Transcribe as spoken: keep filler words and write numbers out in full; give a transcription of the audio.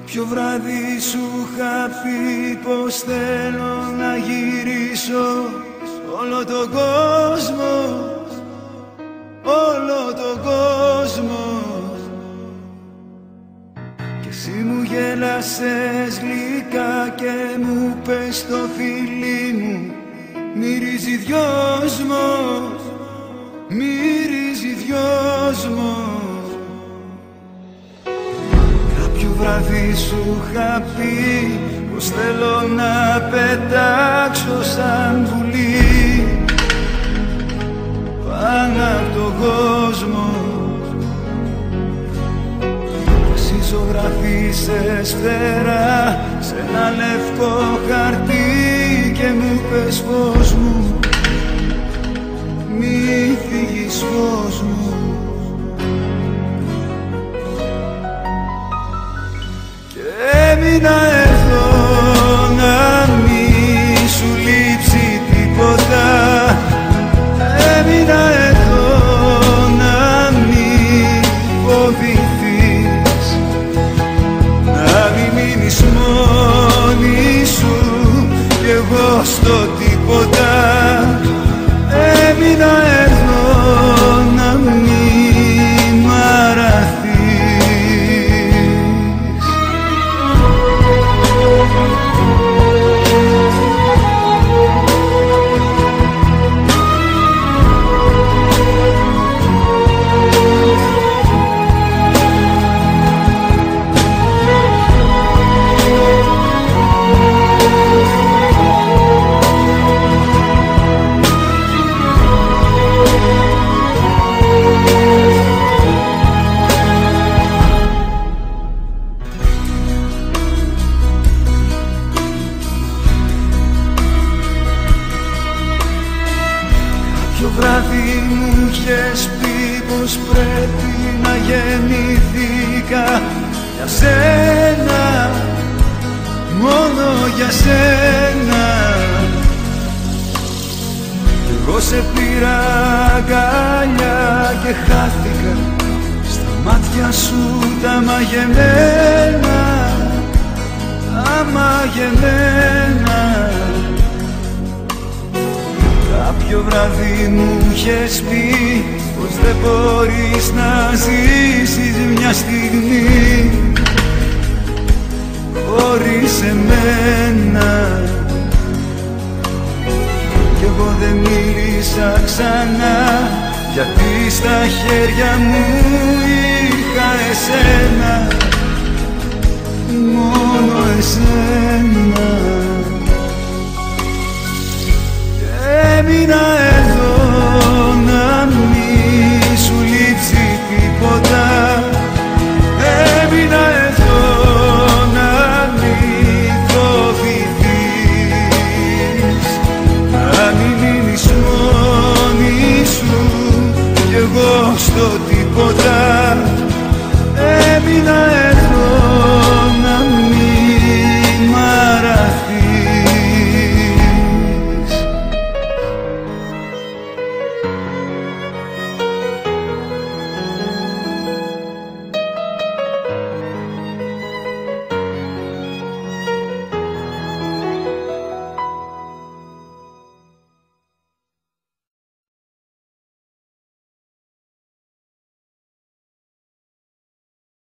Κάποιο βράδυ σου είχα πει πως θέλω να γυρίσω όλο τον κόσμο, όλο τον κόσμο. Και εσύ μου γέλασες γλυκά και μου πες το φίλι μου μυρίζει δυόσμος, μυρίζει δυόσμος. Κάποιο βράδυ σου είχα πει πως θέλω να πετάξω σαν πουλί πάνω απ' τον κόσμο. Εσύ ζωγραφίσες φτερά σε ένα λευκό χαρτί και μου πες φως μου, μη φύγεις φως μου. Έμεινα εδώ να μη σου λείψει τίποτα. Έμεινα εδώ να μη φοβηθείς, να μη μείνεις μόνη σου κι εγώ στο τίποτα. Έμεινα εδώ να μη μ' αραθείς. Ποιο βράδυ μου είχες πει πως πρέπει να γεννηθήκα για σένα, μόνο για σένα. Κι εγώ σε πήρα αγκαλιά και χάθηκα στα μάτια σου τα μαγεμένα, τα μαγεμένα. Κάποιο βράδυ μου είχες πει πως δεν μπορείς να ζήσεις μια στιγμή χωρίς εμένα. Κι εγώ δεν μίλησα ξανά γιατί στα χέρια μου είχα εσένα, μόνο εσένα. Έμεινα εδώ να μη σου λείψει τίποτα. Έμεινα εδώ να μη φοβηθείς, να μη μείνεις μόνη σου κι εγώ στο τίποτα. Έμεινα